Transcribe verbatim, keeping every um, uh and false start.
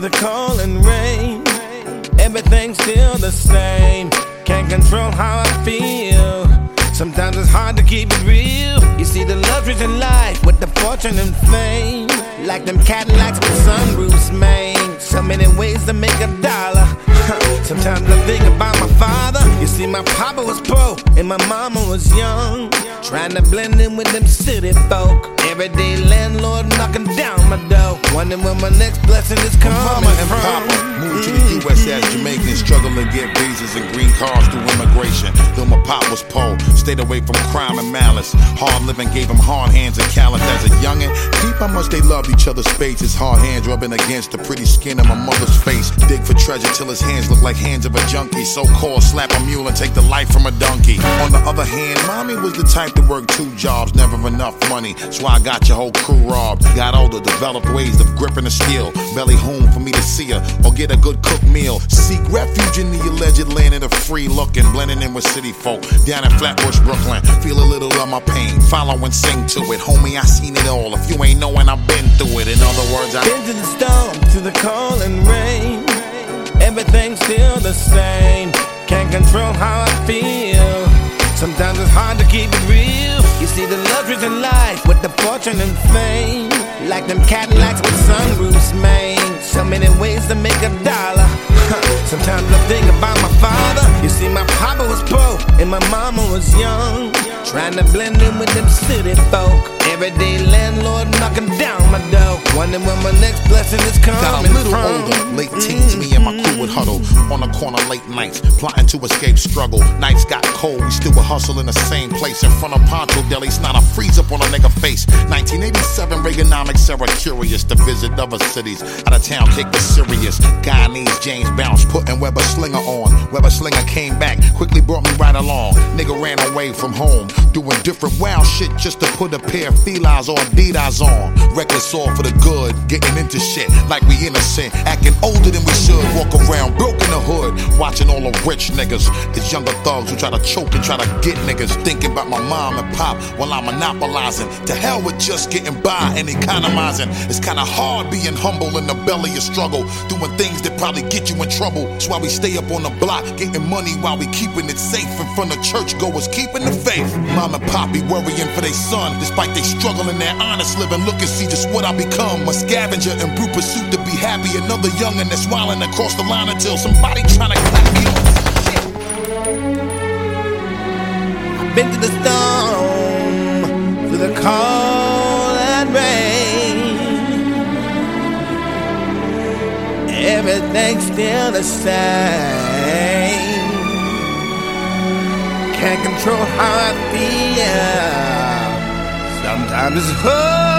the cold and rain. Everything's still the same. Can't control how I feel. Sometimes it's hard to keep it real. You see the luxuries in life with the fortune and fame, like them Cadillacs with sunroofs, man. So many ways to make a dollar. Sometimes I think about my father. You see, my papa was poor and my mama was young, trying to blend in with them city folk. Everyday landlord knocking down my door, wondering where my next blessing is coming from. Mama and Papa moved to the U S as Jamaicans, struggling to get visas and green cards through immigration. Though my pop was poor, stayed away from crime and malice. Hard living gave him hard hands and callous as a youngin'. Deep how much they loved each other's faces. Hard hands rubbing against the pretty skin of my mother's face. Dig for treasure till his hands look like hands of a junkie. So called slap a mule and take the life from a donkey. On the other hand, mommy was the type to work two jobs, never enough money. That's why I got your whole crew robbed. Got older, developed ways of gripping the steel. Belly home for me to see her or get a good cooked meal. Seek refuge in the alleged land of the free looking, blending in with city folk. Down in Flatbush, Brooklyn, feel a little of my pain. Follow and sing to it, homie, I seen it all. If you ain't knowing, I've been through it. In other words, I been to the storm, to the cold and rain. Everything's still the same. Can't control how I feel. Sometimes it's hard to keep it real. You see the luxuries in life with the fortune and fame, like them Cadillacs with sunroofs, man. So many ways to make a dollar. Sometimes I think about my father. You see, my papa was poor and my mama was young, trying to blend in with them city folk. Everyday landlord knocking down my door, wondering where my next blessing is coming from. Got a little older, late teens, me and my crew would huddle on the corner late nights, plotting to escape struggle. Nights got cold, we still would hustle in the same place in front of Poncho Delis, not a freeze up on a nigga face. nineteen eighty-seven, Reaganomics era curious to visit other cities. Out of town, kick was serious. Guyanese James Bounce, putting Weber Slinger on. Weber Slinger came back, quickly brought me right along. Nigga ran away from home, doing different wild shit just to put a pair of felines or Adidas on. Reckless all for the good, getting into shit like we innocent, acting older than we should. Walk around broke in the hood, watching all the rich niggas. It's younger thugs who try to choke and try to get niggas. Thinking about my mom and pop while I'm monopolizing. To hell with just getting by and economizing. It's kinda hard being humble in the belly of struggle, doing things that probably get you in trouble. That's why we stay up on the block, getting money while we keeping it safe in front of churchgoers, keeping the faith. Mom and pop be worrying for their son, despite they struggle in their honest living. Look and see just what I become, a scavenger in brute pursuit to be happy. Another youngin' that's wildin' across the line until somebody tryna clap me on. I've been to the storm, through the cold and rain. Everything's still the same. Can't control how I feel. Sometimes it's hard